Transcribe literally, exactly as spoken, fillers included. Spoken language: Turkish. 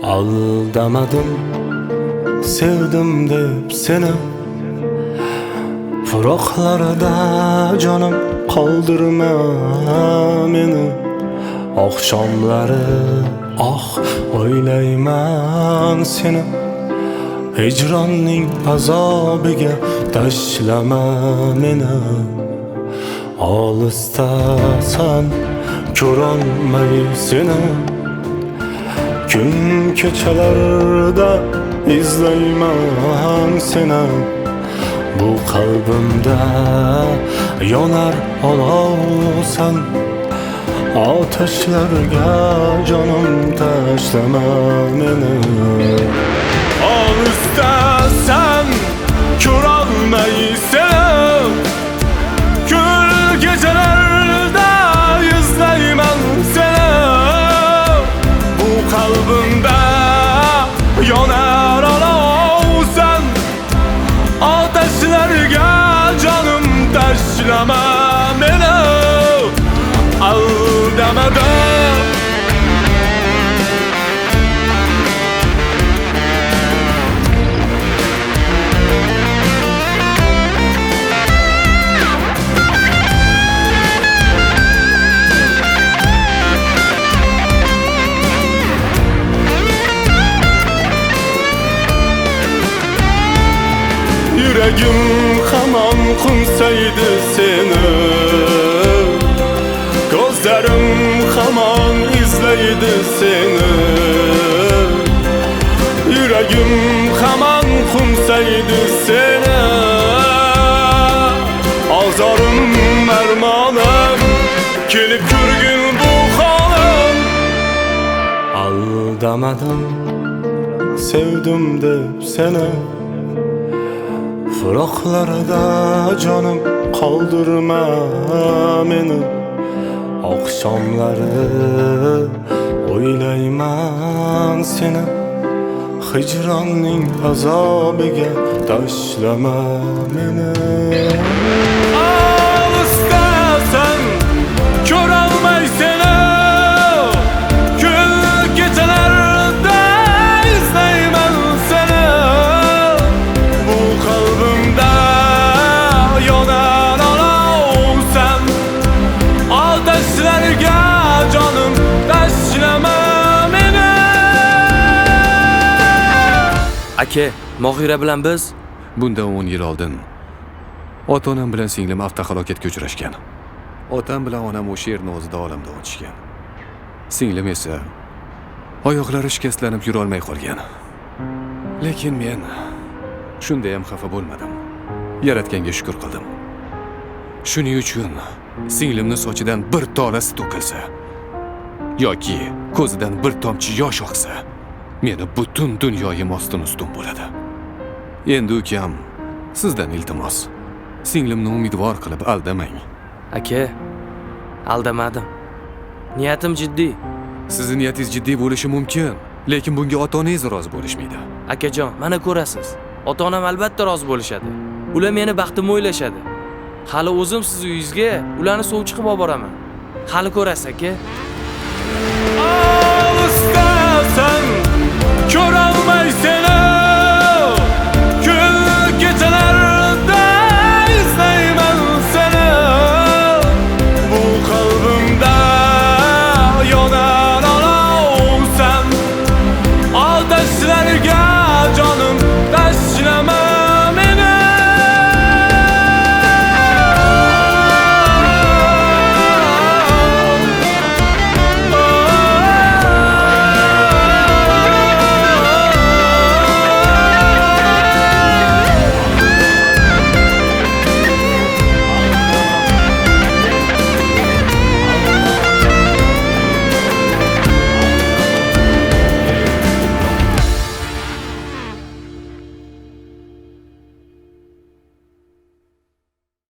Aldamadım, sevdim deb seni. Fıroqlarda canım qoldirma meni. Oqshomlari ah o'ylayman seni. Hicronning azobiga tashlama meni. Olisdasan ko'rolmay seni. Kun kechalarda izlayman seni. Bu qalbimda yonar olovsan. Ateşlerga canım tashlama meni. Olisdasan ko'rolmay seni. Kul gecelarda izlayman seni. Bu qalbimda yonar olovsan. Ateşlerga canım tashlama meni. Aldamadım. Yüreğim hamon qumsaydi seni. Gözlerim hamon izlaydi seni. Yüreğim hamon qumsaydi seni. Azorim armonim kelib ko'rgin bu holim. Aldamadim, sevdim deb seni. Fıroqlarda canım qoldirma meni. Oqshomlari o'ylayman seni. Hicronning azobiga tashlama meni. Olisdasan ko'rolmay seni. Kun kechalarda izlayman seni. Bu qalbimda yonar olovsan. Ateşlerga canım tashlama meni. Aka, Mohira bilan biz Bundan o'n yil oldin ota-onam bilan singlim avtohalokatga uchrashgan. Otam bilan onam o'sha yerni o'zida olamdan o'tishgan. Singlim esa oyoqlari shikastlanib yura olmay qolgan. Lekin men shunda ham xafa bo'lmadim. Yaratganga shukr qildim. Shuning uchun singlimning sochidan bir tolasi to'kilsa yoki ko'zidan bir tomchi yosh oqsa, meni butun dunyoyim ostin ustun bo'ladi. Endi ukam, sizdan iltimos, singlimni umidvor qilib aldamang. aka, aldamadim. Niyatim jiddiy. Sizning niyatingiz jiddiy bo'lishi mumkin, lekin bunga ota-onangiz rozi bo'lishmaydi. Akajon, mana ko'rasiz. Ota-onam albatta rozi bo'lishadi. Ular meni baxtimni o'ylashadi. Hali o'zim siz uyingizga ularni suv chiqib olib boraman. Hali ko'rasiz aka. Olisdasan